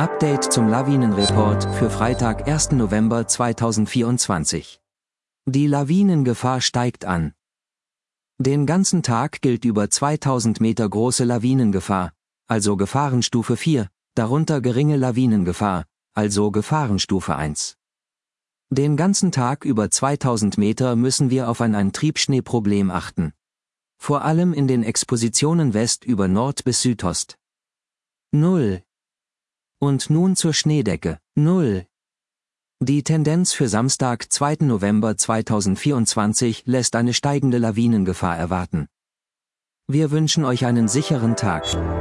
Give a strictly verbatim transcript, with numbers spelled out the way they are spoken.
Update zum Lawinenreport für Freitag, ersten November zweitausendvierundzwanzig. Die Lawinengefahr steigt an. Den ganzen Tag gilt über zweitausend Meter große Lawinengefahr, also Gefahrenstufe vier, darunter geringe Lawinengefahr, also Gefahrenstufe eins. Den ganzen Tag über zweitausend Meter müssen wir auf ein, ein Triebschneeproblem achten. Vor allem in den Expositionen West über Nord bis Südost. Null. Und nun zur Schneedecke. Null. Die Tendenz für Samstag, zweiten November zweitausendvierundzwanzig lässt eine steigende Lawinengefahr erwarten. Wir wünschen euch einen sicheren Tag.